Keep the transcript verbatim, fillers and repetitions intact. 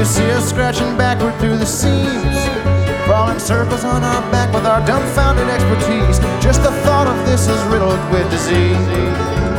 you see us scratching backward through the seams, crawling circles on our back with our dumbfounded expertise. Just the thought of this is riddled with disease.